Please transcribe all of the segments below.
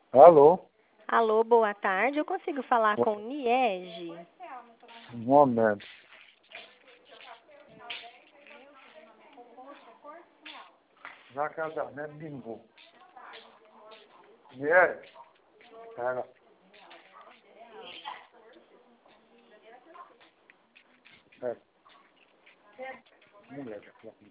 Alô? Alô, boa tarde. Eu consigo falar com o Niege? Um momento. Já casamento bingo. E aí? Pega. Pega. Mulher,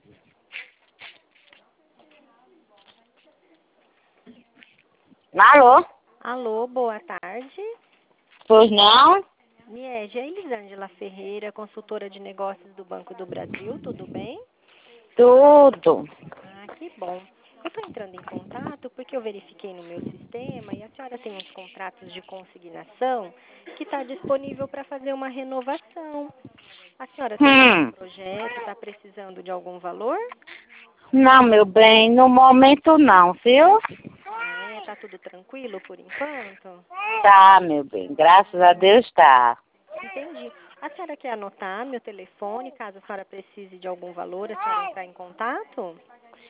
Alô? Alô, boa tarde. Pois não? Niege, é Elisângela Ferreira, consultora de negócios do Banco do Brasil, tudo bem? Tudo. Ah, que bom. Eu estou entrando em contato porque eu verifiquei no meu sistema e a senhora tem uns contratos de consignação que está disponível para fazer uma renovação. A senhora tem algum projeto, está precisando de algum valor? Não, meu bem, no momento não, viu? Tá tudo tranquilo por enquanto? Tá, meu bem, graças a Deus tá. Entendi. A senhora quer anotar meu telefone, caso a senhora precise de algum valor, a senhora entrar em contato?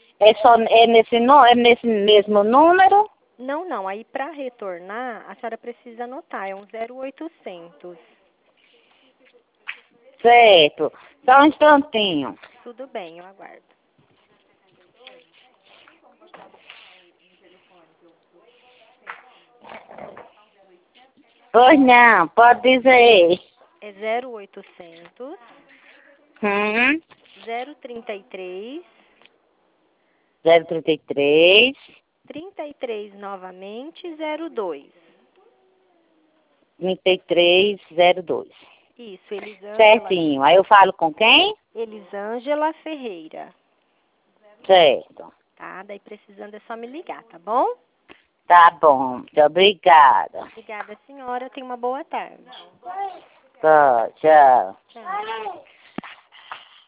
É nesse mesmo número? Não, não. Aí, para retornar, a senhora precisa anotar. É um 0800. Certo. Só um instantinho. Tudo bem, eu aguardo. Pois não, pode dizer. É 0800 Hum, 033 033 33 novamente 02. 3302. Isso, Certinho. Aí eu falo com quem? Elisângela Ferreira. Certo. Tá? Daí precisando é só me ligar, tá bom? Tá bom. Muito obrigada. Obrigada, senhora. Tenha uma boa tarde. Tá, tchau. Tchau.